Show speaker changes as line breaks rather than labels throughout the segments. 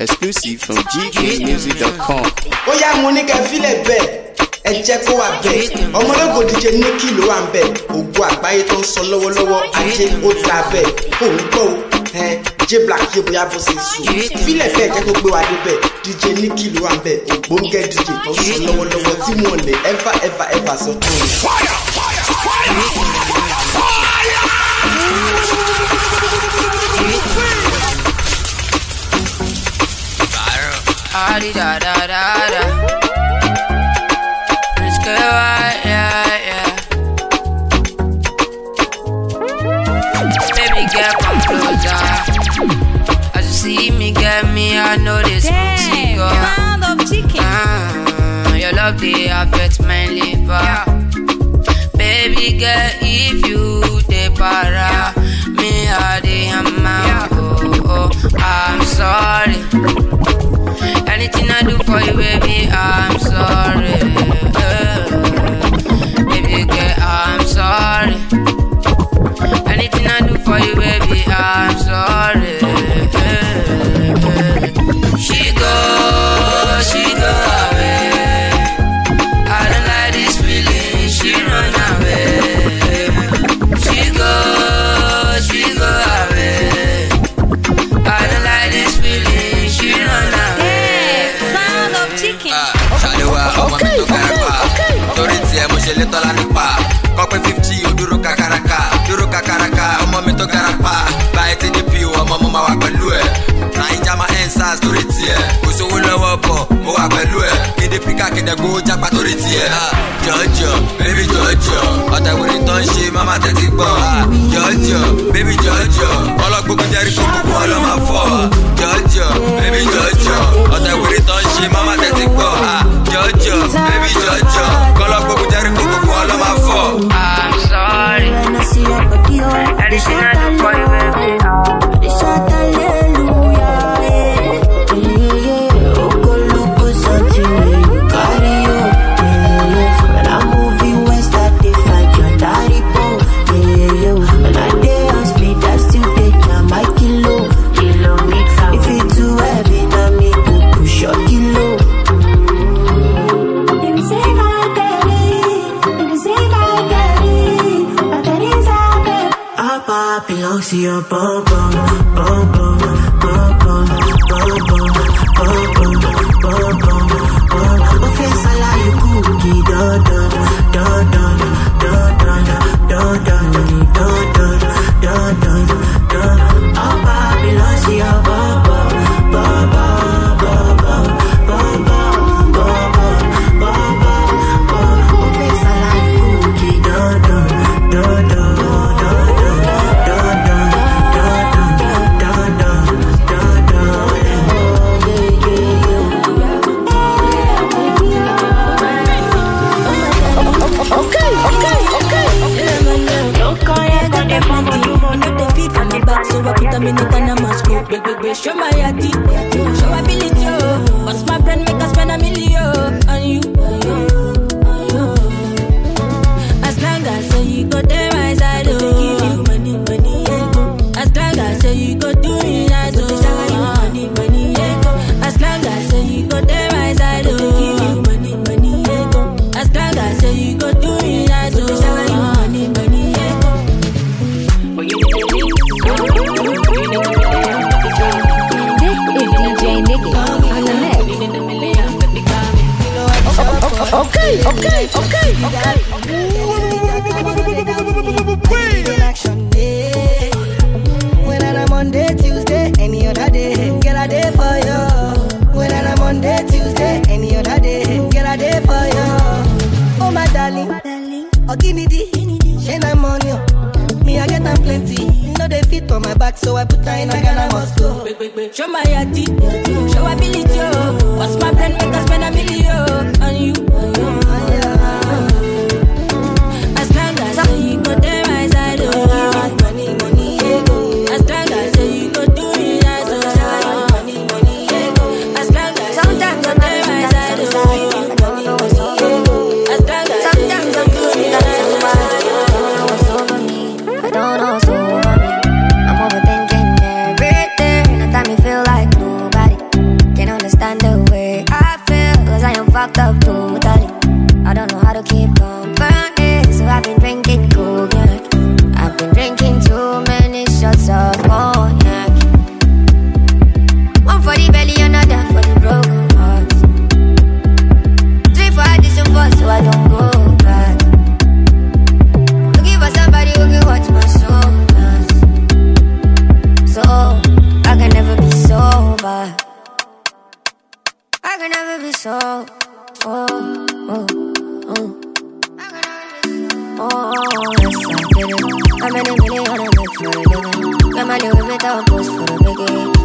Exclusive from gkmusic.com.
Ó yá mo ní kẹ́ fílẹ̀ bẹ́ẹ̀ ẹ jẹ́ kó wà bẹ́ẹ̀ ọmọlógo DJ Nicky ló wà ń bẹ̀ ògo àgbáyé tó ń sọ lọ́wọ́lọ́wọ́ ajé ó ta bẹ́ẹ̀ kò ń gbọ́ J Black yé bóyá bó ṣe sùn fílẹ̀ bẹ́ẹ̀ jẹ́ kó gbé wa débẹ̀ DJ Nicky ló wà ń bẹ̀ ògbóǹgẹ́ DJ tó ń sọ lọ́wọ́lọ́wọ́ tí mo lè ever sọ fún mi.
Da da da da. Let's go, yeah. Baby girl, come closer. As you see me, get me, I know this booty girl.
Sound of chicken.
Your love, they affect my liver. Baby girl, if you dey para, me I dey hammer. Oh, I'm sorry. Anything I do for you, baby, I'm sorry. Baby girl, I'm sorry. Anything I do for you, baby, I'm sorry. She go away. I don't like this feeling, she run away. She go away. I don't like this feeling, she run away. Torí tí ẹ mo ṣe lé tọ́lá nípa kọ́pẹ́ 50 òdúró kakaraka ọmọ mi tó garapa báyìí tí ní pí ọmọ mo máa wà pẹ̀lú ẹ̀ Naija máa ń sars torí tí ẹ kò sówó lọ́wọ́ bọ̀ mo wà pẹ̀lú ẹ̀ kéde píkà kéde gbó jápa torí tí ẹ jọjọ bébí jọjọ ọ̀tẹ̀wòrì tó ń ṣe máma tẹ́tí gbọ́ jọjọ bébí jọjọ ọlọ́gbógun jẹ́rí kó gbogbo ọlọ́mà fọ́ jọjọ bébí jọjọ ọ̀tẹ̀wòrì tó ń ṣe máma tẹ́tí gbọ́ jọjọ bébí jọjọ ọlọ́gbógun jẹ́rí kó gbogbo ọlọ́mà fọ́. I'm sorry. Anything I do for you, baby.
Shout hallelujah. Go look something carry you. When I'm moving west, I find your daddy bone. When I dey on speed, I still take my kilo. If it's too heavy, now me go push your kilo. Papa belongs to your bum bum, bum bum, bum bum, bum bum, bum bum, bum bum, bum. Office ala you cookie, dun dun, dun dun, dun dun, dun dun, dun dun, dun dun, dun. Papa belongs to your bum bum, bum bum, bum bum, bum bum, bum bum, bum bum. Office ala you cookie, dun dun, dun dun. So I put them in the can of Moscow. Big, show my attitude, show ability. What's my friend make us spend $1 million on you? As long as say you go there, my side, give you money, as long as say you go do me nice, money, as long as say you go there, my side, give you money, as long as say you go do me nice, money.
Okay.
When I'm Monday, Tuesday, any other day, get a day for you. When I'm Monday, Tuesday, any other day, get a day for you. Oh my darling, oh give me the, shine I'm on you. Me I get them plenty, no they fit on my back, so I put her in a Ghana Moscow.
Show my attitude, show ability. What's my friend make us spend $1 million on you? As long as say you go there, my side, money, as long as say you go do it, money, as long as sometimes you go there, my side, money, as long as sometimes you do it,
I don't know what's over me. I'm overthinking everything. Anytime you feel like nobody.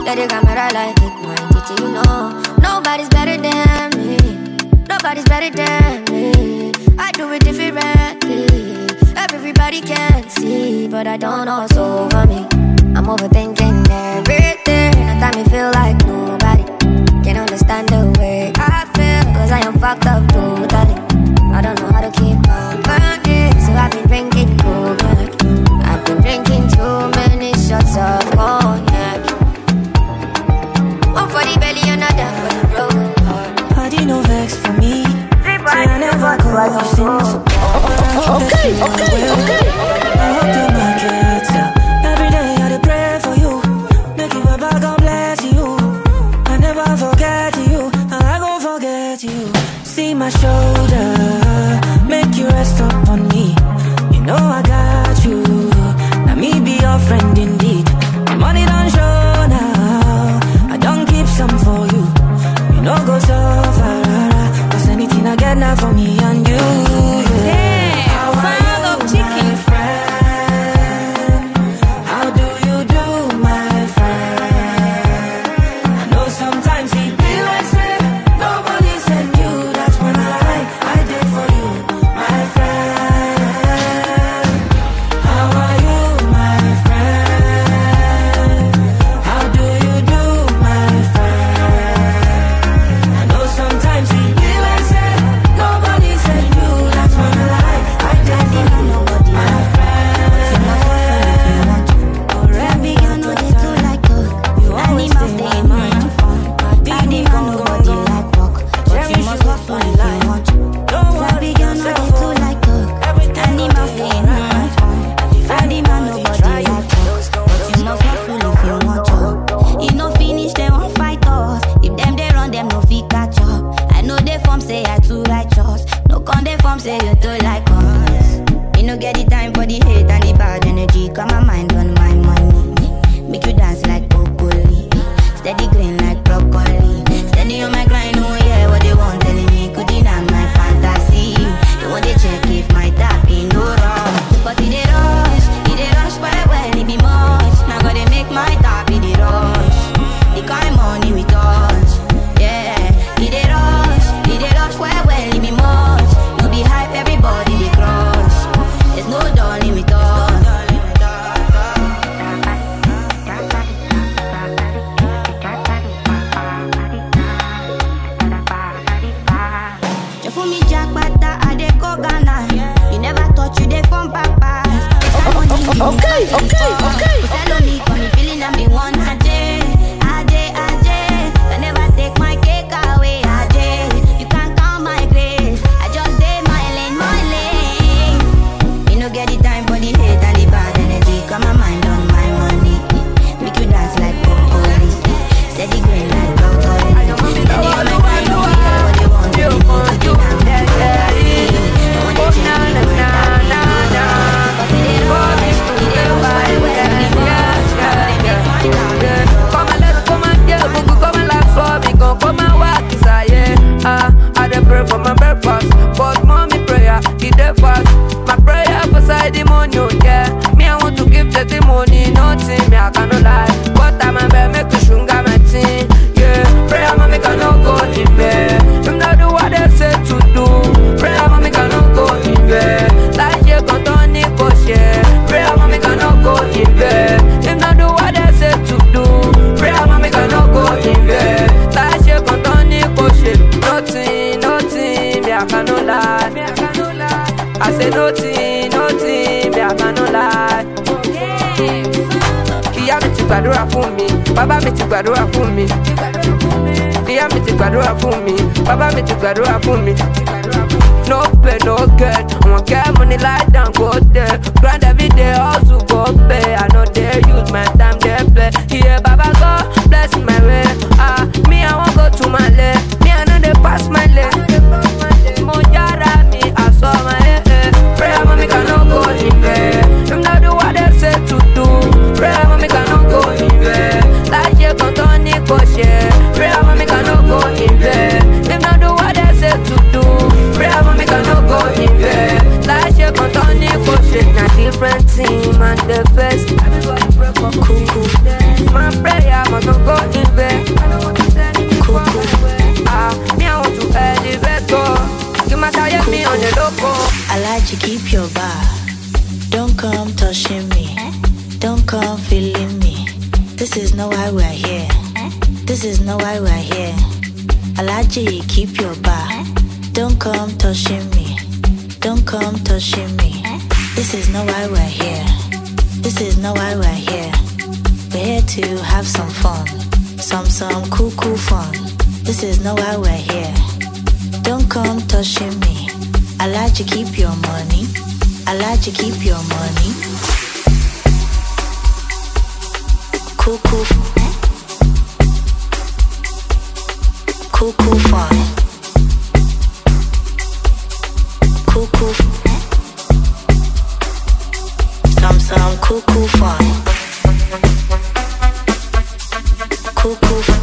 Yeah, the camera like it, my titty, you know. Nobody's better than me. Nobody's better than me. I do it differently. Everybody can see, but I don't know what's over me. I'm overthinking everything. At time me feel like nobody can understand the way I feel, cause I am fucked up totally. I don't know how to keep company, so I've been drinking coconut. I've been drinking too many shots of cognac. One for the belly, another for the broken heart.
Party no vex for me. Say I never call you since. Okay. I hope your market's up. Every day I dey pray for you. Make you a bag and bless you. I never forget you, and I gon' forget you. See my shoulder, make you rest up on me. You know I got you. Now me be your friend indeed. The money don't show now. I don't keep some for you. You know go so far. Cause anything I get now for me and you.
Damn, fag up chicken.
How do you do, my friend? I know sometimes it be like say nobody sent you. That's when I did for you, my friend. How are you, my friend? How do you do, my friend? I know sometimes it be like say nobody sent you. That's when I did for you, my friend.
Baby, you know they do like cook. Animals, they mind fun. Daddy, nobody like walk. But you must hustle if you want. Baby, you know they do like cook. Animals, they mind fun. Daddy, nobody like walk. But you must hustle if you want. If no finish, they won't fight us. If them they run, them no fit catch up. I know they form say I too righteous. No con they form say you too like us. Me no get the time for the hate and the bad energy. Got my mind on my money. Make you dance like broccoli. Steady green like broccoli. Steady on my grind, oh yeah, what they want telling me. Could deny my fantasy. They want to check if my tap ain't no wrong. But it they rush by well, it be much. Now gotta make my tap, it they rush. The kind money we touch. Yeah, it they rush well, it be much. No be hype, everybody they crush. There's no darling with us. You fool me jackpata, I dey go Ghana. You never thought you dey from papas. Okay. Follow me, got me feeling I'm the one. Ajay. I never take my cake away. Ajay, you can't count my grace. I just did my lane. You no get the time for the hate and the bad energy. Got my mind on my money. Make you dance like broccoli. Steady green like broccoli. Steady on my grind, oh yeah, what they want. They want to deny my fantasy. They want to check me with my tap. But they don't rush, they don't fight well.
Come and let's come and get a book, come and laugh for me, come and walk inside, yeah. I dey pray for my breakfast, but mommy prayer, it dey fast. My prayer for side the money, oh, yeah. Me, I want to give testimony, nothing, me, I cannot lie. But I'm a bear, make you shunga my team, yeah. Prayer, mommy, cannot go in bed. You know do what they say to do. Prayer, mommy, cannot go in bed. Like you can't on it, yeah. Prayer, mommy, cannot go in bed. You know do what they say to do. Prayer, mommy, cannot go in bed. Like you can't on it, nothing, me, I cannot lie. I say nothing, me, I cannot lie. Ìyá mi ti gbàdúrà fún mi, bàbá mi ti gbàdúrà fún mi. Ìyá mi ti gbàdúrà fún mi, bàbá mi ti gbàdúrà fún mi. No pay, no get, I'ma get money like down, go there. Grind every day, hustle, go pay. I know they use my time, they play. Yeah, Baba God, bless my way. Me, I won't go to my leg. Me, I know they pass my leg. Mojara me, I saw my prayer, mommy cannot go in there. Them not do what they say to do. Prayer, mommy cannot go in there. Like you can't on it, prayer, mommy cannot go in there. Them not do what they say to do. Prayer, mommy cannot go in there. Like you can't on it, not different team and the best. Everybody pray for cool.
we're here. This is not why we're here. Alaji, keep your bar. Don't come touching me. Don't come touching me. This is not why we're here. This is not why we're here. We're here to have some fun. Some cool fun. This is not why we're here. Don't come touching me. Alaji, keep your money. Alaji, keep your money. Cool fun. Cool fun. Cool fun. Some cool fun. Cool fun.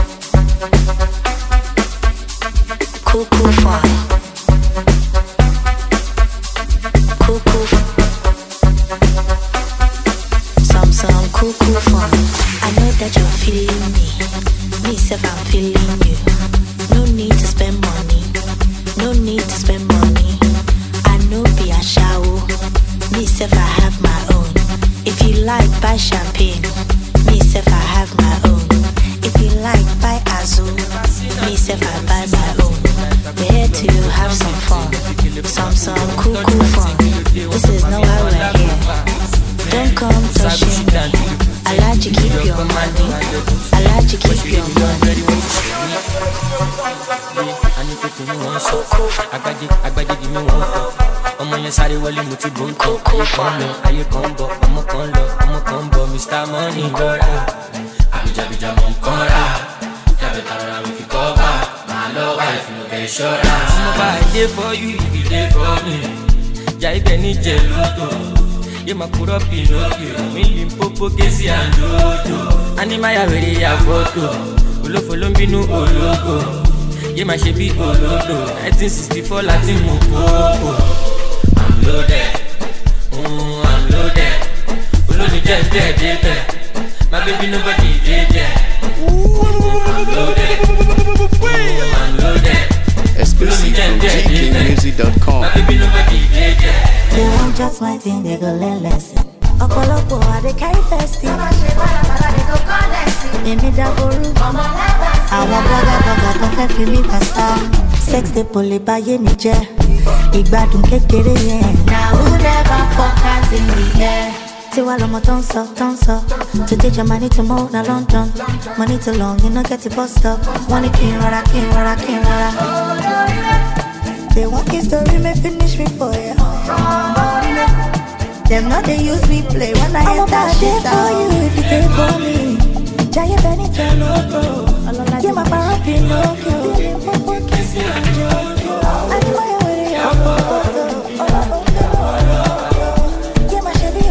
Cool fun. Cool fun. Some cool fun. I know that you're feeling me. Me self, I'm feeling you. No need to spend money. No need to spend money. I know be a shower. Me self, I have my own. If you like, buy champagne. Me self, I have my own. If you like, buy Azul. Me self, I buy my own. We're here to have some fun. Some cool fun. This is not why we're here. Don't come touching me. I like to keep your money. I like to keep your money.
Agbadi give me one cup. Ọmọ yẹn sáré wọlé mo ti bò ń tọ̀. Ayé kan bọ̀, ọmọ kan lọ, Mr. Money lọ́ra. Àbíjàbíjà mọ̀ ń kán rà. Yàbẹ̀ tààrà mi fi kọ́ bá. Màá lọ́wọ́ ìfìlọ̀ kẹ́ ṣọ́ra. Tí mo bá dé for you, if you dey for me. Jà ibẹ̀ ní jẹ̀ lóto. Yé máa kúrọ́ Pinocchio. Mi lè pópó kéésì àndódò. Ánímáyà wèrè ya fọ́tò. Olófo ló ń bínú ológo. Yé máa ṣe bí olódò. 1964 láti mú kókò. I'm loaded. I'm loaded. Olódò jẹ́ dẹ́ẹ̀dẹ́bẹ̀. My baby nobody dey there. I'm loaded. I'm loaded.
Exclusive from GKmusic.com.
My baby nobody dey there.
They want just my thing, they go learn lesson. Ọ̀pọ̀lọpọ̀ I dey carry festive. Èmi dàbòrú. Àwọn bọ́gà tó fẹ́ fi mí pàṣà. Sex dey pòlè báyé mi jẹ́. Ìgbádùn kékeré yẹn. Na who never focus in the air. Tiwa lọmọ tó ń sọ. To teach your money to move na London. Money too long, you no get it bus stop. Wọ́n ní kí n rọra. They want history, may finish me for ya. Them not they use me play when I enter shit for you if you take for me. Jaya Benny Jaloco, yeah my para Pinocchio. I know my way yeah my Chevy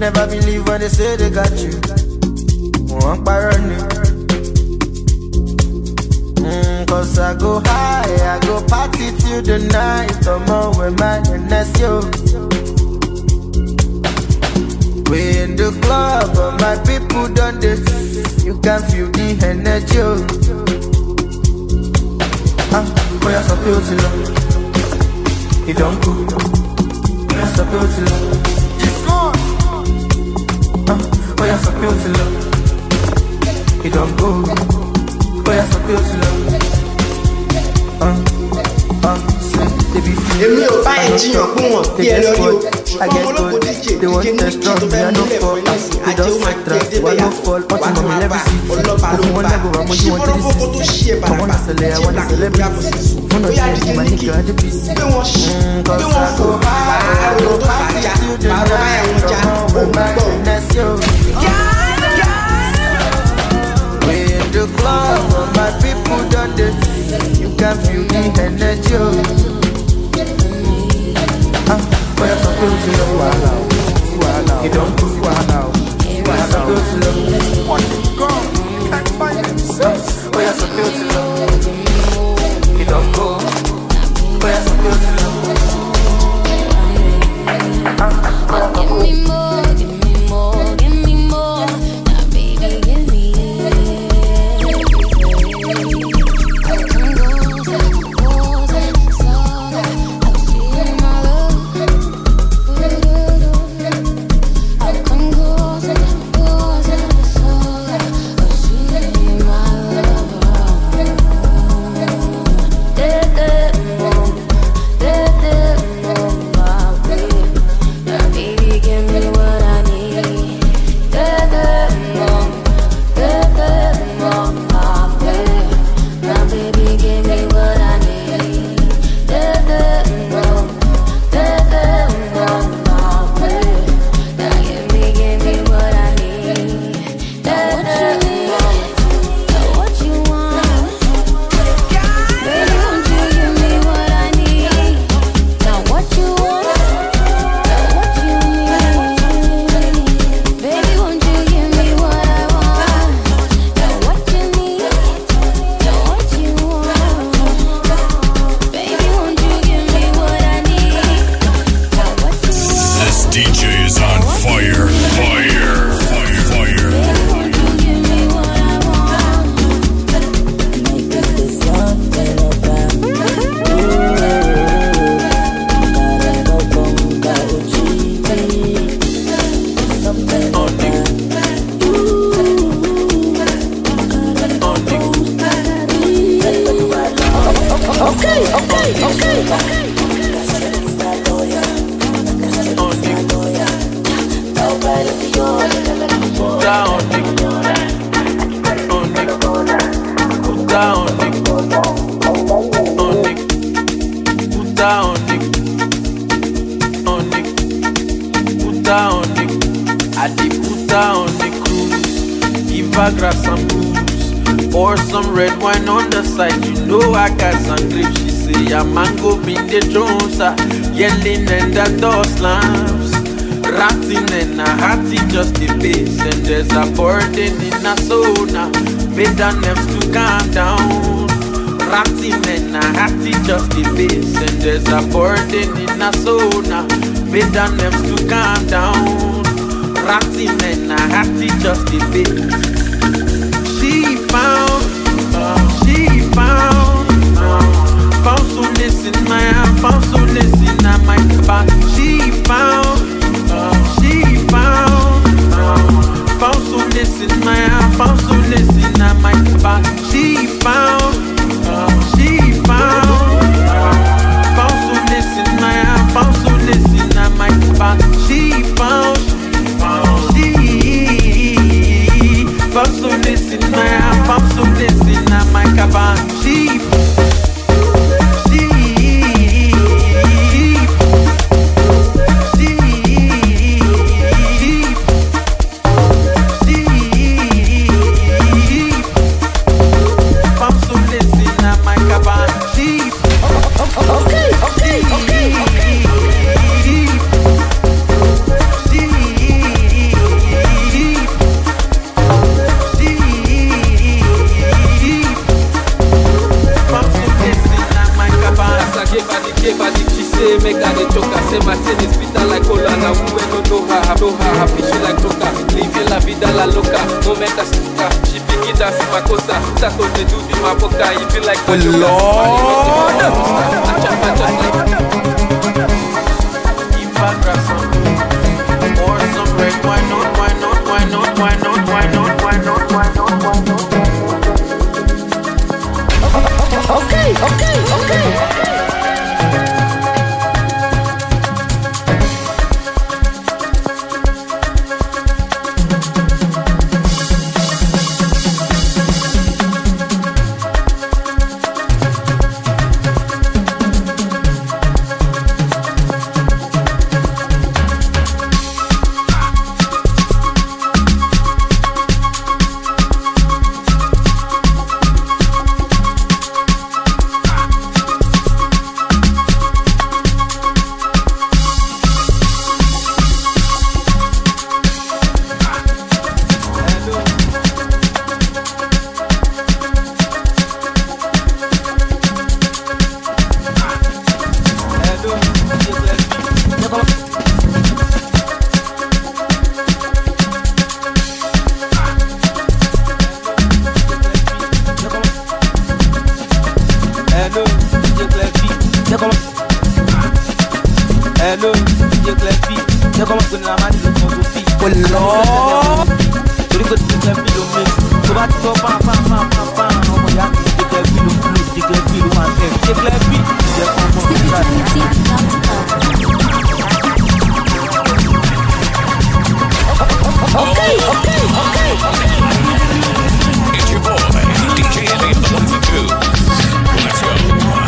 Never believe when they say they got you. One running. Cause I go high, I go party till the night. Come on with my NSO. We in the club, but my people done this. You can feel the energy. Boy, I'm so beautiful. It don't go. I'm so beautiful. It's gone. Boy, I'm so beautiful. It don't go. Boy, I'm so beautiful.
Èmi ò bá ẹ̀ jiyàn pé wọ́n bí ẹ lórí o. Ọmọ olóko díje ní kí tó fẹ́ múlẹ̀ fún ẹ̀sìn àti ó máa jẹ́ débẹ̀ yá. Wà á máa bá ọlọ́ba ló ń bá. Ṣíbọ̀rọ̀ kókó tó ṣí ẹ̀ bàbà. Ṣé làkè ló yàtọ̀ sí sùn? Bóyá díje ní kí pé wọ́n ṣí pé wọ́n fò àárò tó fàájà. Bàbá ẹ̀ wọ́n já òun gbọ́.
We in the club, my people done this. You can feel the energy. Boy, I'm so beautiful. You don't do it now. Boy, I'm so beautiful. Can't find it. Boy, I'm so beautiful. You don't go. Boy, I'm so beautiful.
Give me more, give me more, give me more. Now, baby, give me
yelling and the door slams, ratting and a hatty just the bass, and there's a burden in a sauna, made the nerves to calm down. Ratting and a hatty just the bass, and there's a burden in a sauna, made the nerves to calm down. Ratting and a hatty just the bass. She found solace in my heart, found solace in my back. She found solace in my heart, found solace in my back. She found solace in my heart, found solace in my back. She found solace in my heart, found solace in my cabin. bitter like cola. Now who ain't no her, happy she like coca. Living la vida la loca, momenta stuka. She pick it up in my costa, taco they do the mapoka. You feel like oh Lord. If I grab some or some red, why not?
Okay.
Hello, DJ Clefy. Y'a comment qu'on la manie de Congofi. Oh Lord. Torí kò DJ Clefy ló mix. Tó bá ti sọ pam. Ọmọ ìyá mi DJ Clefy ló blues. DJ Clefy ló máa tẹ̀. DJ Clefy. Jẹ́ kọ́ mọ́
Okay.
It's your boy, DJ Elliot, the one for two. Let's go.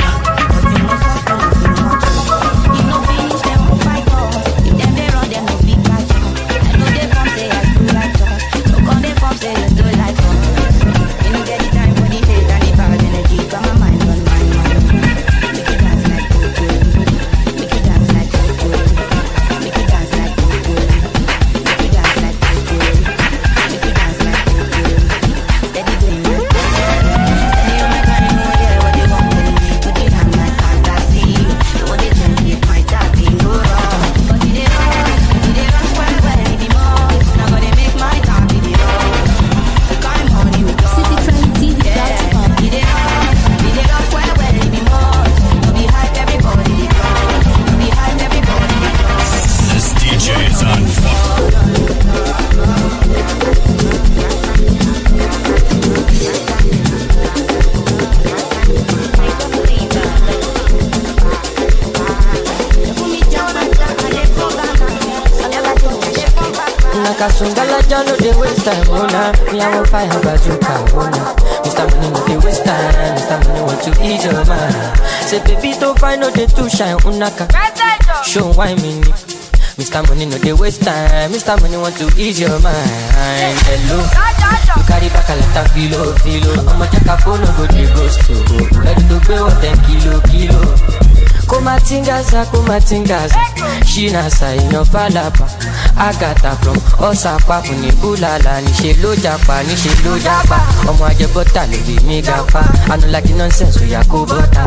Sungala jalo de waste time, ona. Me I want fire bazooka, ona. Mr. Money no de waste time, Mr. Money want to ease your mind. Say baby don't find no day to shine, unaka. Show why me ni. Mr. Money no de waste time, Mr. Money want to ease your mind. Hello, you carry back a lot of filo. I'ma check a phone, no go de ghost to. Ready to pay what 10 kilo. Kumatingaza, Shina sa ino falapa. Agata from Osaka funi bulala. Nishe lo japa. Omo aje bota le bi mi gapa. I don't like the nonsense we ya go bota.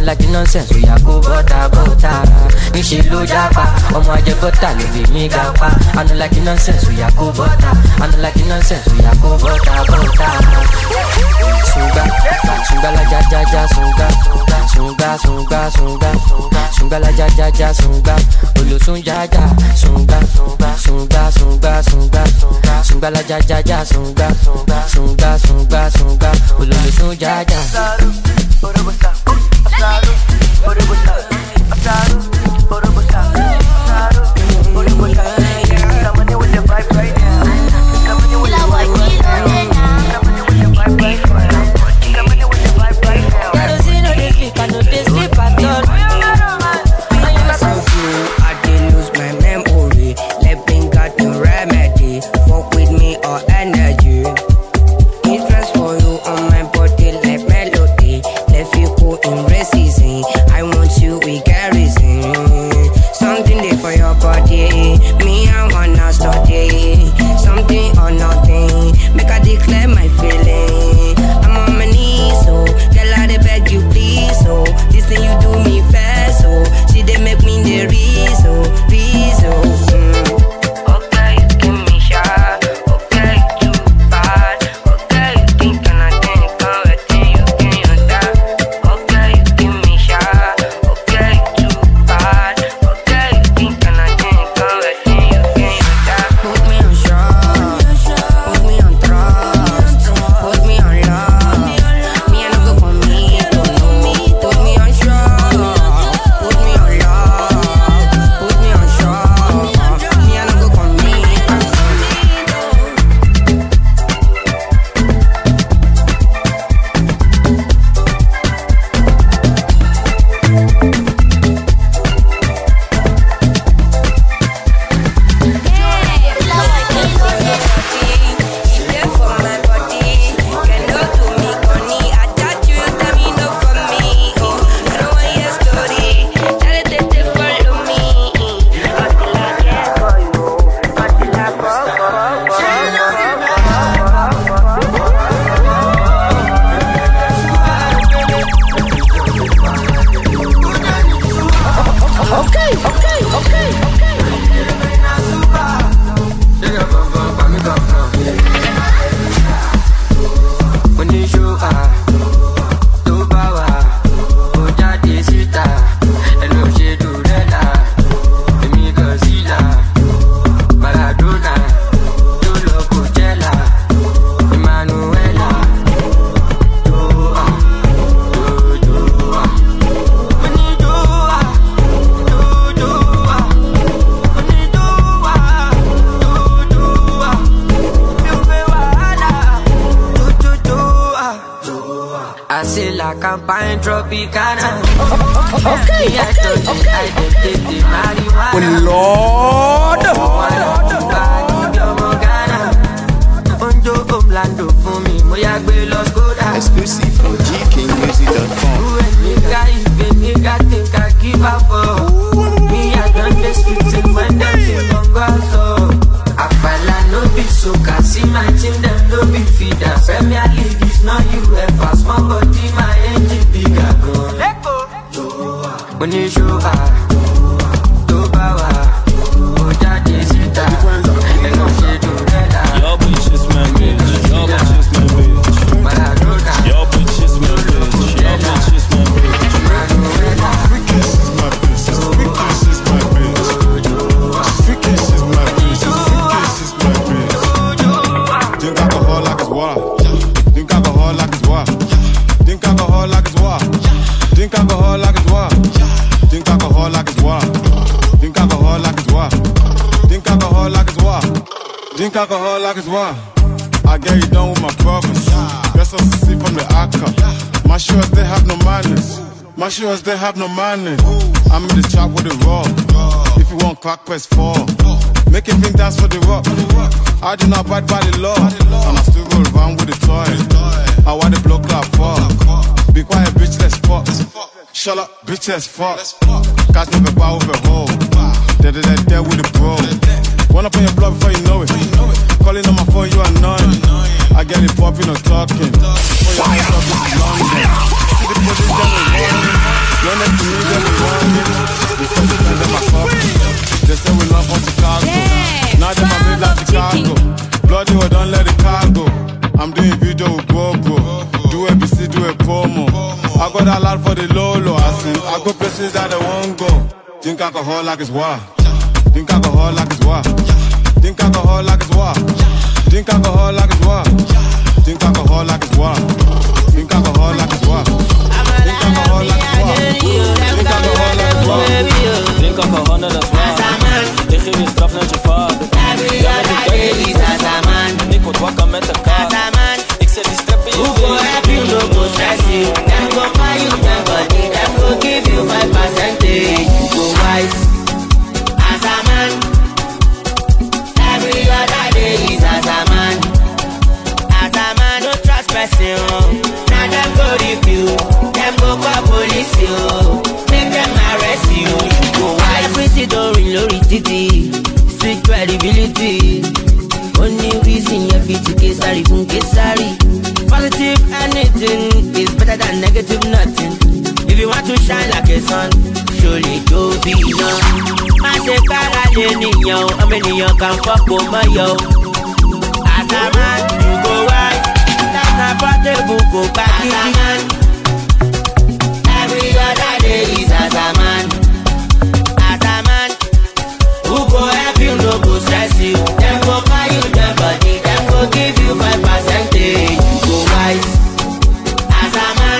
Nishe lo japa. Omo aje bota le bi mi gapa. I don't like the nonsense we ya go bota. Sunga la ja sunga. Sunga la ja sunga. Olo sunga sunga. Sunga la ja sunga. Olo sunga. Somebody with the vibe right now. Somebody with the vibe right now.
I did lose my memory. Living got no remedy. Fuck with me or energy. Interest for you on my body like melody. Left you cool in racism. I want you with garrison.
champagne tropicana. Okay.
Oh Lord.
Exclusive from GKMusic.com.
Nigga think I give up. Me, I done the streets and when them things don't go so. Apala no be so, can see my team, them no be feeder. Premier League is not UEFA, small body, my engine bigger gun. Let go. When you show to power, Oja Sita, and no shade to red.
Your bitch is my bitch, your bitch is my bitch. Your bitch is my bitch, your bitch is my bitch.
Freakish is my bitch, freakish is my bitch. Freakish is my bitch, freakish is my bitch. Drink alcohol like it's water. Drink alcohol like it's water. Drink alcohol like it's water. Drink alcohol like it's water. Drink alcohol like it's water. Drink alcohol like it's water. Drink alcohol like it's water. Drink alcohol like it's water. I get you done with my brothers. Best us to see from the Akka. My shoes, they have no manners. My shoes, they have no manners. I'm in the trap with the raw. If you want crack, press 4. Make it think dance for the rock. I do not abide by the law. And I still roll around with the toy. I want the block like fuck. Be quiet, bitch, let's fuck. Shut up, bitch, let's fuck. Catch never bow with a hole. There with the bro. One up on your block before you know it. Calling on my phone, you annoying. I get it popping or talking. For your hands up, this is London. See the police, them is running. You're next to me, them is running. They said they spend my coffee. They say we love on Chicago. Now they my made like Chicago. Bloody, well, don't let it cargo. I'm doing video with GoPro. Do ABC, do a promo. I got a lot for the Lolo. I go places that I won't go. Drink alcohol like it's water. Drink alcohol like it's water. Drink alcohol like it's water. Drink alcohol like it's water. Drink alcohol like it's water. Drink alcohol like it's water. Drink alcohol like it's water. Drink alcohol like it's water.
Drink alcohol net als water. Ik geef je straf net je vader. Ja, met de duik is Azaman. Ik word wakker met de kaart. Ik zet die step in je
Who go help you, no go stress you. Them go buy you, them body. Them go give you 5%. You go wise. Azaman. Every other day is Azaman. Azaman, no trust person. Now them go review. Them go call police you. Make them arrest you. You go wise. Everything don't ring low titi. Street credibility. Only reason you fit to Kesari from Kesari. Positive anything is better than negative nothing. If you want to shine like a sun, surely go be young. I say Carolinian, how many you can fuck with my yo? As a man, you go right. That's not portable, go back as a man. Every other day is as a man. As a man, who go help you, no go stress you. Them go buy you the body, them go give you 5%. You go wise. As a man,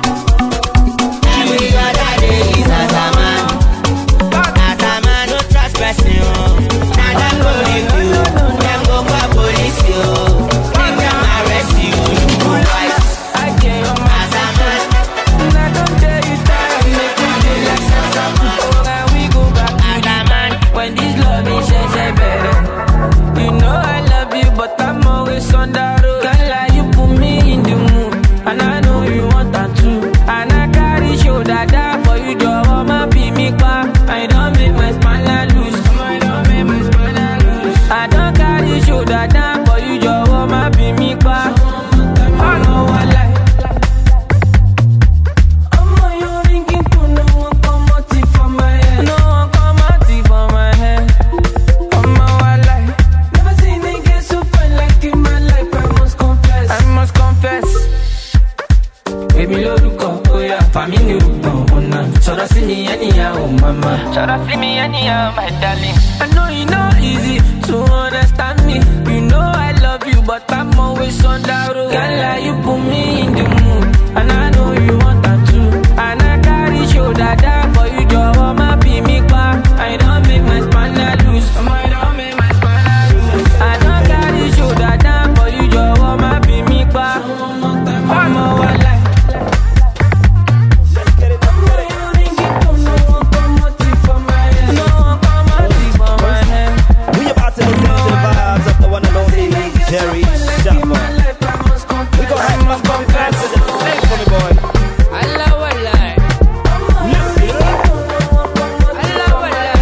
every other day is as a man. As a man, no trust person. Now them go review, them go call police you. Make them arrest you. You go wise. As a man, I don't tell you that make you feel like Sasaman. When we go back as a man, when this love is better. You know I love you, but I'm always on the road. Can't lie, you put me in the mood, and I know you want that too. And I carry shoulder down for you, your woman be me back. I don't make my spine loose. I don't make my spine loose. I don't carry shoulder down for you, your woman be me back. I know I like. I'm on your ringing to no one come out from my head. No one come out from my head. I'm on I like. Never seen me get so fine like in my life. I must confess. I must confess. Baby, look up, oh yeah, family look on now. Should I see me anyhow, oh mama? Should I see me anyhow, my darling? I know you know easy to understand me. You know I love you, but I'm always on the road. Can't lie, you put me in the mood, and I know you want that too. And I carry shoulder down for you, your woman be me back. I don't make my spine loose. I don't make my spine loose. I don't carry shoulder down for you, your woman be me back. I'm all I like.
Jerry Shuffle. We gon' have my come back to the sing for me, boy.
Allah wallah. Allah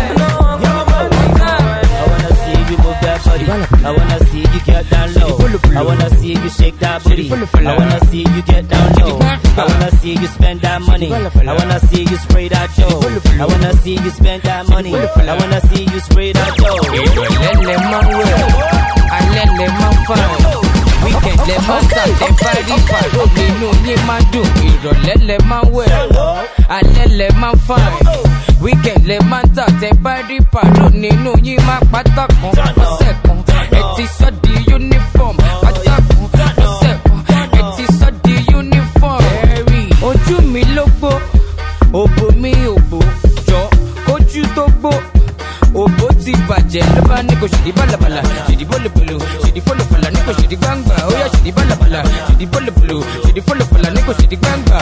wallah.
I wanna see you move that body. I wanna see you get down low. I wanna see you shake that booty. I wanna see you get down low. I wanna see you spend that money. I wanna see you spray that dough. I wanna see you spend that money. I wanna see you spray that dough.
Let my world. I let my fun. Weekend let my start. They party part. Me no need my do. Let my world. I let my fun. Weekend let my start. They party part. Me no need my patakon. Second. It is so the uniform. Patakon. Second. It is so the uniform. Ojú mi lógbó, òbò mi òbò, jọ kójú tó gbó, òbò ti bàjẹ́ ló bá ní kò ṣèdí bálabàlà, ṣèdí bólúbólú, ṣèdí fọlọfọlà ní kò ṣèdí gbangba, ó yá ṣèdí bálabàlà, ṣèdí bólúbólú, ṣèdí fọlọfọlà ní kò ṣèdí gbangba.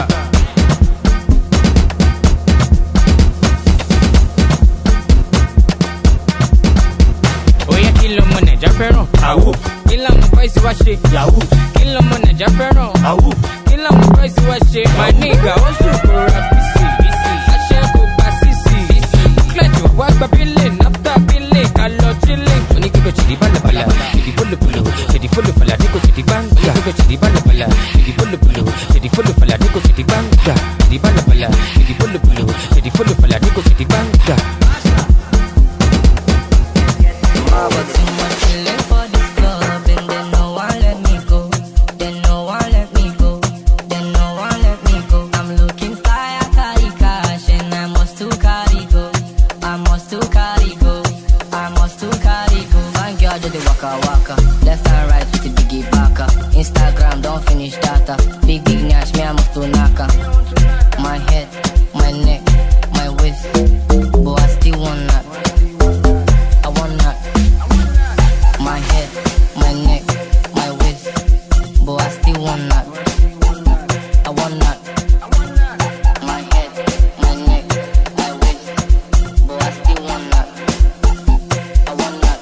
Ó yẹ kí lọmọ Nàìjà fẹ́ràn, àwò, kí làwọn bọ́ìsì wá ṣe, yahoo, kí lọmọ Nàìjà fẹ́ràn, àwò. Lama boys wa ṣe my nigga ó sùn kóra bísí àṣẹ kò gba sísì kílẹ̀jù wá gba bílẹ̀ náfítà bílẹ̀ ká lọ chilling. Oníkíkọ̀ ṣèdí bálabàlà ṣèdí fólòfòlò ṣèdí fólòfòlà ní kò ṣèdí gbangba. Oníkíkọ̀ ṣèdí bálabàlà ṣèdí fólòfòlò ṣèdí fólòfòlà ní kò ṣèdí gbangba. Ṣèdí bálabàlà ṣèdí fólòfòlò ṣèdí fólòfòlà ní kò ṣèdí gbangba.
Left and right with the biggie baka. Instagram don't finish data. Big nash me I must do naka. My head, my neck, my waist, but I still want that. I want that. My head, my neck, my waist, but I still want that. I want that. My head, my neck, my waist, but I still want that. I want that.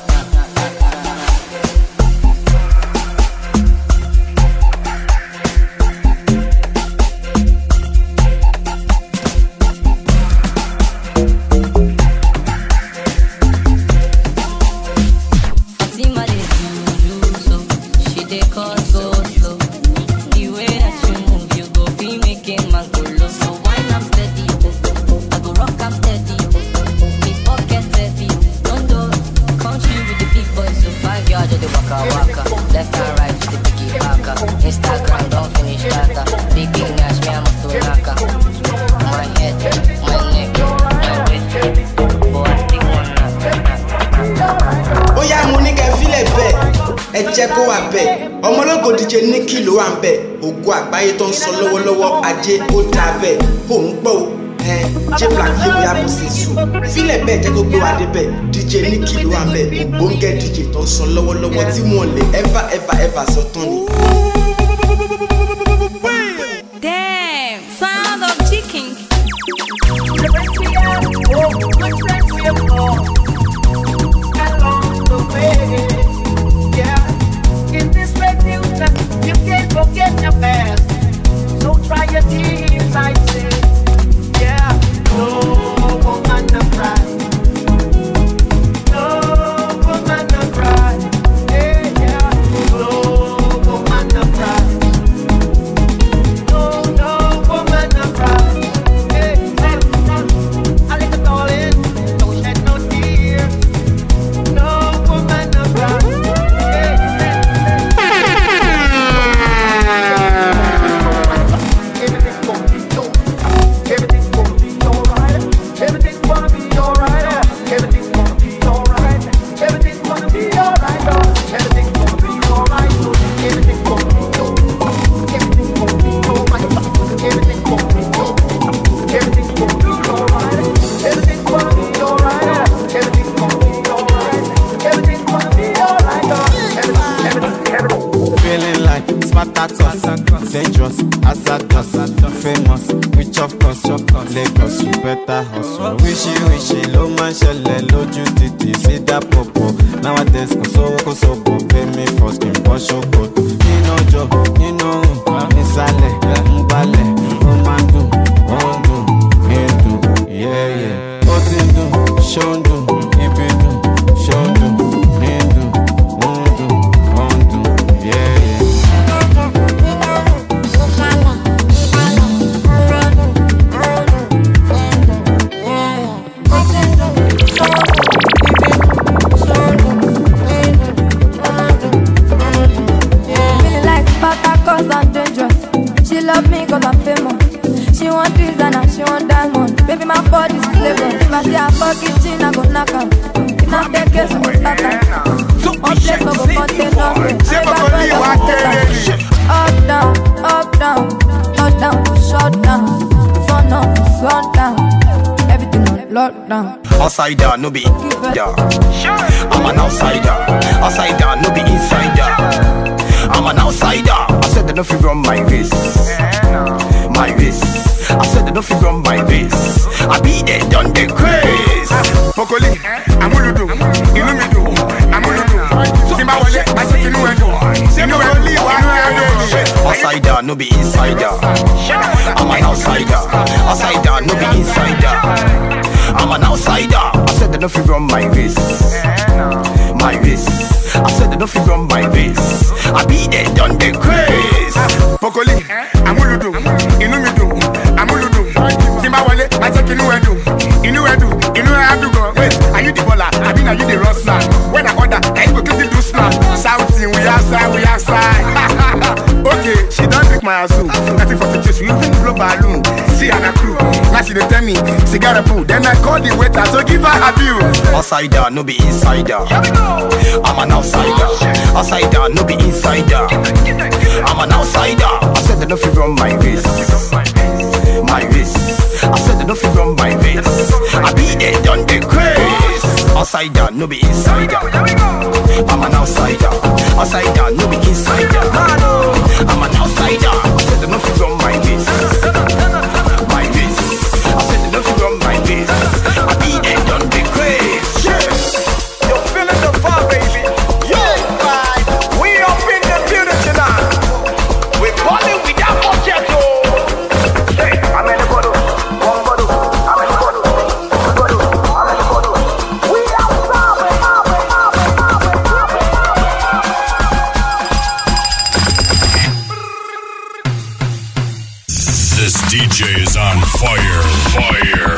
Left and right with the biggie baka. Instagram don't finish data. Big nash me I must do naka. My head, my neck, my waist, but I still want that.
Ó yá mo ní kẹ́ fílẹ̀ bẹ́ẹ̀ ẹ jẹ́ kó wà bẹ́ẹ̀ ọmọlógo DJ Nicky ló wà ń bẹ̀ ògo àgbáyé tó ń sọ lọ́wọ́lọ́wọ́ ajé ó dá bẹ́ẹ̀ kò ń gbọ́ J Black yóò yá bó ṣe sùn fílẹ̀ bẹ́ẹ̀ jẹ́ kó gbé wa débẹ̀ DJ Nicky ló wà ń bẹ̀ ògbóǹgẹ́ DJ tó ń sọ lọ́wọ́lọ́wọ́ tí wọ́n lè ever sọ tán ni.
Damn, sound of chicken.
You can't forget your past, so try your tears, I say. Yeah, no woman to cry, no woman to cry. Yeah, no woman to cry, no woman to cry. Hey, I like the darling, don't shed no tears, no woman to cry.
dangerous, hazardous, famous, rich of course, Lagos, you better hustle. Wishy, low man, shelle, loju titi, see that popo. Nowadays, kò sówó, pay me for skin, wash your coat. Nino jo, nino, nisale, mbale, omandu, ondu, hindu, yeah. Otindu, shondu, ibidu, shondu, hindu, ondu, ondu, yeah.
She love me cause I'm famous. She want designer, she want diamond. Baby, my body's flavor. If I see her fucking chin, I go knock her. If not the case, I go stop her. On place, I go contain nothing. Up, down, up, down. Up, down, to shut down. Front up, to front down. Everything on lockdown.
Outsider, no be insider. I'm an outsider. Outsider, no be insider. I'm an outsider. I said they don't feel run my race. My race. I said they don't feel run my race. I be there, done the craze.
Pokoli, I'm Uludu. Ilumidu, I'm Uludu. Zimbabwe, I said Inuedu. Zimbabwe,
outsider, no be insider. I'm an outsider. Outsider, no be insider. I'm an outsider. I said they don't feel run my race. My race. I said they don't feel run my race. I be there, done the craze.
Pokoli, I'm Uludu. Inumidu, I'm Uludu. Zimbabwe, I said Inuedu. Inuedu, go. Wait, are you the baller? I mean, are you the rustler? When I order, I go quickly do snap. Shouting, we outside. Okay, she don't drink my azul. Nothing for the taste, we even blow balloon. See her and crew. Now she dey tell me, cigarette poo. Then I call the waiter, so give her a bill.
Outsider, no be insider. I'm an outsider. Outsider, no be insider. I'm an outsider. I said they don't feel run my race. My race. I said they don't feel run my race. I be there, done the craze. Outsider, no be insider. I'm an outsider. Outsider, no be insider. I'm an outsider. I said they don't feel run my race. My race. I said they don't feel run my race. I be there, done the craze.
You're feeling the vibe, baby. We up in the building tonight. We're balling without object. Hey, I'm in the bottle. One bottle. I'm in the bottle. One bottle. I'm in the bottle. We outside.
This DJ is on fire. Fire.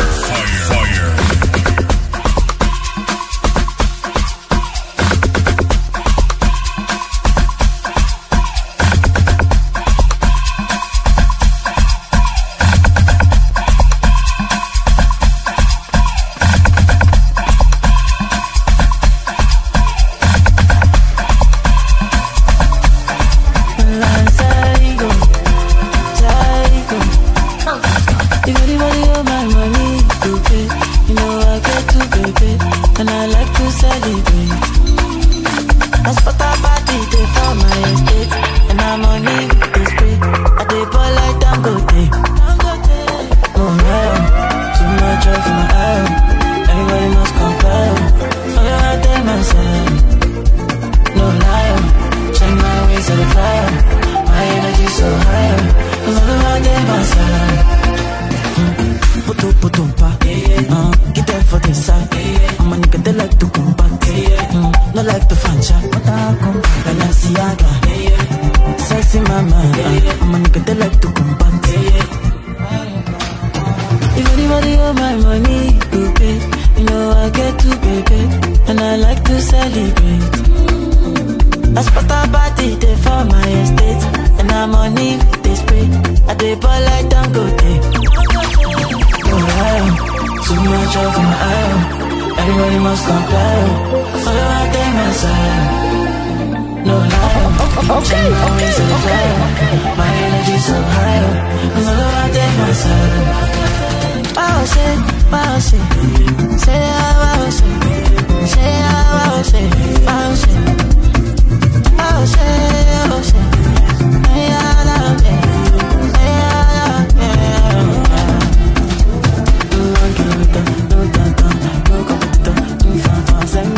Oh,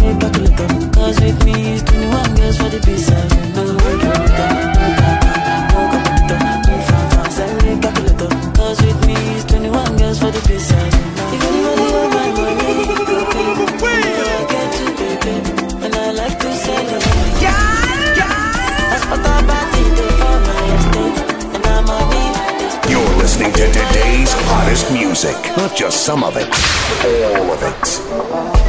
me calculator. Cause with me is 21 girls for the B-side. No calculator, no calculator, no fanfan. Send me calculator. Cause with me is 21 girls for the B-side. If anybody want my money, go pay. I get to pay, baby, and I like to celebrate. That's what I'm about to do for my estate, and I'm on it.
You're listening to today's hottest music. Not just some of it, all of it.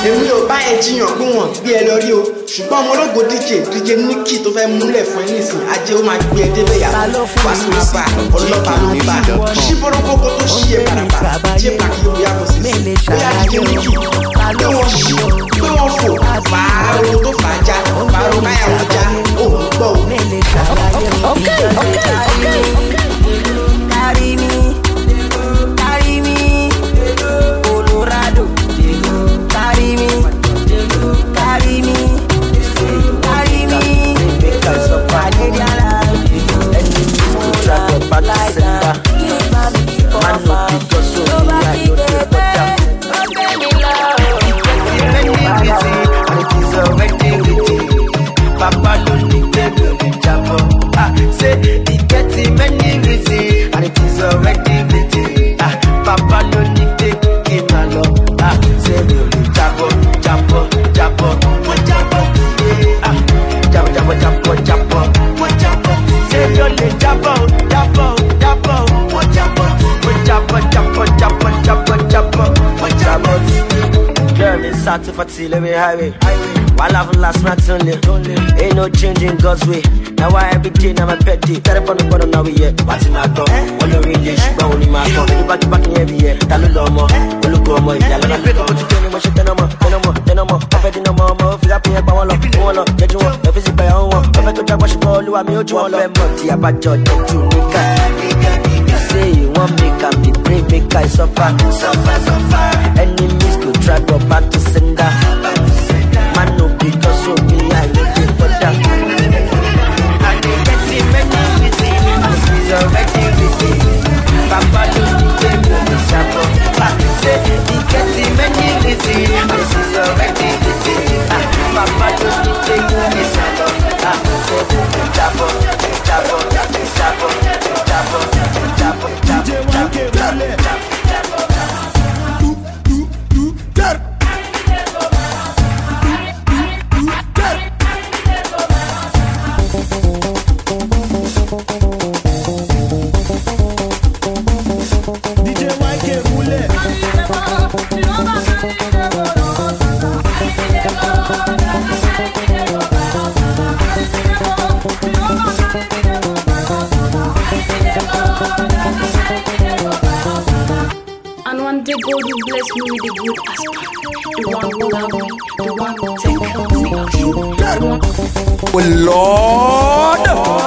èmi ò bá ẹ jiyàn pé wọ́n gbé ẹ lọ rí o ṣùgbọ́n ọmọ ológo DJ Nicky tó fẹ́ múlẹ̀ fún ẹ nísìn ajé ó máa gbé ẹ débẹ̀ yà wá sí máa bá ọlọ́pàá ló ń bá ṣíbọ̀rọ̀ kókó tó ṣí ẹ padàbà J-Black yóò yá kó sí sí bóyá DJ Nicky pé wọ́n ṣí pé wọ́n fò fàárò tó fàájà fàárò káyà wọ́n já òun gbọ́ o.
Carry me, Colorado. Carry me, carry me, carry me. Canadian life.
Track your back to sender. Man no because so me I know the better. And it is already written. Papa don't need to be jumbo. Say it gets many reasons. And it is already written. Papa don't need to give my love. Say me only jumbo, jumbo, jumbo, jumbo. Jumbo, jumbo, jumbo, jumbo. Say you only jumbo, jumbo, jumbo, jumbo. Jumbo, jumbo, jumbo, jumbo, jumbo, jumbo. Girl, me start to fatigue every highway. While I've last night only. Ain't no changing God's way. Now why every day now my pet day. Telephone the bottom now we here. What's in my cup? All the really shit, but only my cup. Anybody back in every year. Tell no more. Don't look on more. Yeah, let me break up what you tell me. What you tell no more. Tell no more. Tell no more. I'm ready no more. More. Feel happy about one love. One love. Get you one. If it's by your own. If I could try wash it all. You want me out. You want love. Money about your dead to nigga. You say you want me can be brave. Make I suffer. Suffer. Enemies go try go back to sender. Man no because of me I know they for that. And they get him many reasons. He's already busy. Papa don't need to be the sample. Say he get him many reasons. He's already busy. Papa don't need to be the sample. Say jabo, jabo, jabo, jabo, jabo, jabo,
And one day God will bless me with a good husband. The one who love me, the one who take care of me.
Oh Lord!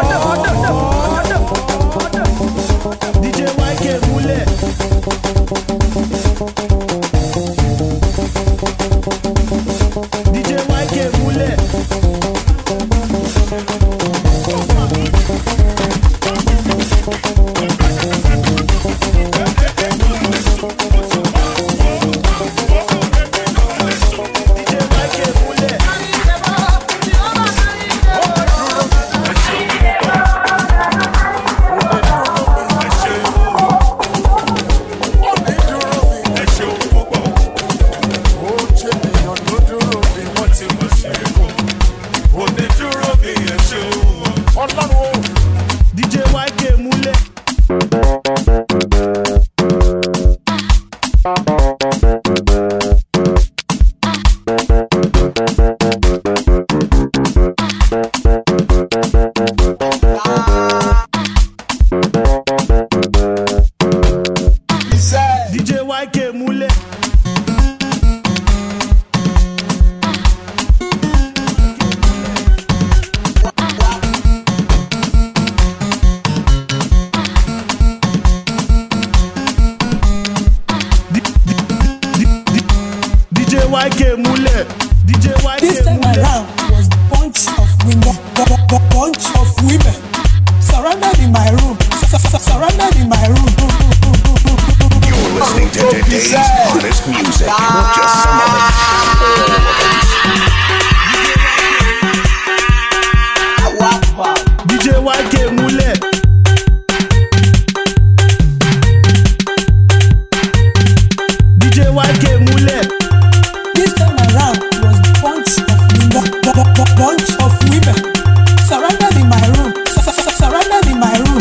DJ YK Mule. DJ YK Mule.
This time around was bunch of women surrounded in my room. Surrounded in my room.
You're listening to today's hottest music, not just some of it.
DJ YK Mule. DJ YK Mule.
This time around was bunch of women surrounded in my room. Surrounded in my room.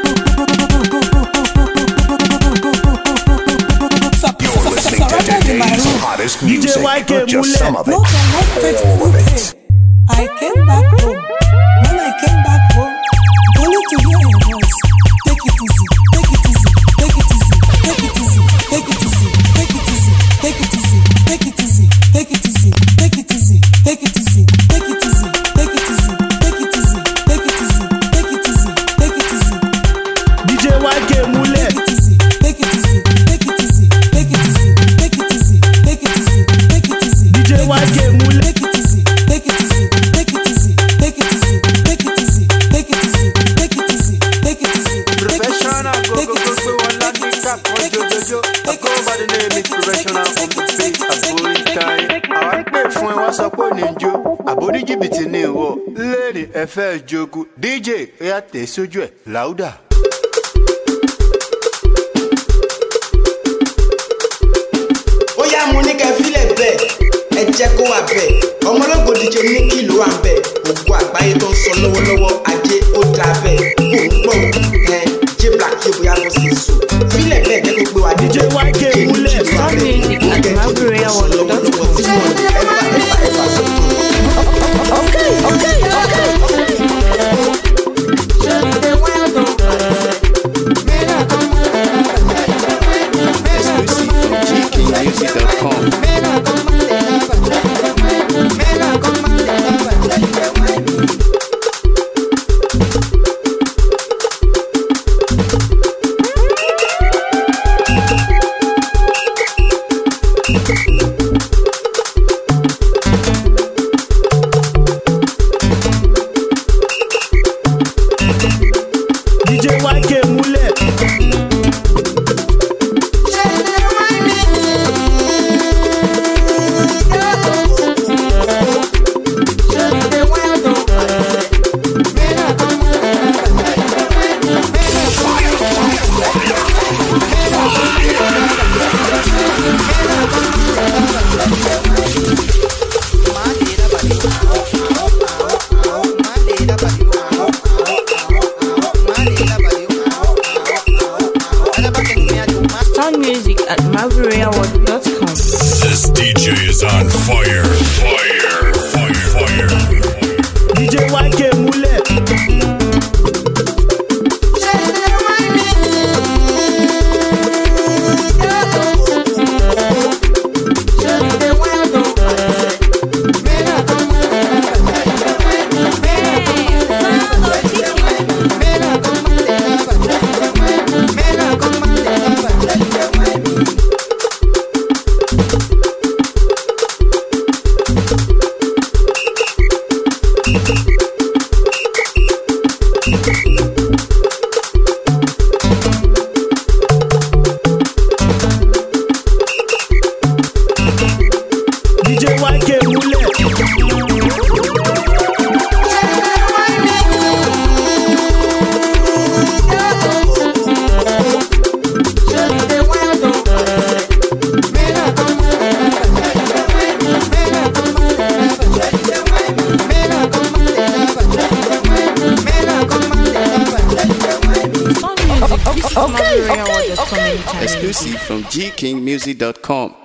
You're listening to today's hottest music, not just some of it,
No, I'm not faithful.
all of it.
I came back home. When I came back home, only to hear a voice. Take it easy, take it easy, take it easy, take it easy, take it easy, take it easy, take it easy, take it easy, take it easy, take it easy, take it easy, take it easy, take it easy, take it easy, take it easy, take it easy, take it easy.
DJ YK Mule.
Take it easy, take it easy, take it easy, take it easy, take it easy, take it easy, take it easy.
DJ YK Mule.
Take it easy, take it easy, take it easy, take it easy, take it easy, take it easy, take it easy, take it easy.
Professional, go, one last week up, Jojo. I go by the name is professional on the beat, a bully time. I like me for what's up on Ninja, a body jibiti new lady, FL Joku, DJ, Yate Sujue, louder.
Ó yá mo ní kẹ́ fílẹ̀ bẹ́ẹ̀ ẹ jẹ́ kó wà bẹ́ẹ̀ ọmọlógo DJ Nicky ló wà ń bẹ̀ ògo àgbáyé tó ń sọ lọ́wọ́lọ́wọ́ ajé ó dá bẹ́ẹ̀ kò ń gbọ́ J Black yóò bóyá bọ́ sí èso fílẹ̀ bẹ́ẹ̀ jẹ́ kó gbé wa DJ
YK Mule.
Some music at MyBurial1.com.
Exclusive from GKingmusic.com.
DJ YK Mule.
Sound music at MyBurial1.com.
This DJ is on fire. Fire. Fire. Fire.
DJ YK Mule. DJ YK Mule.
MyBurial1.com anytime.
Exclusive from GKingmusic.com.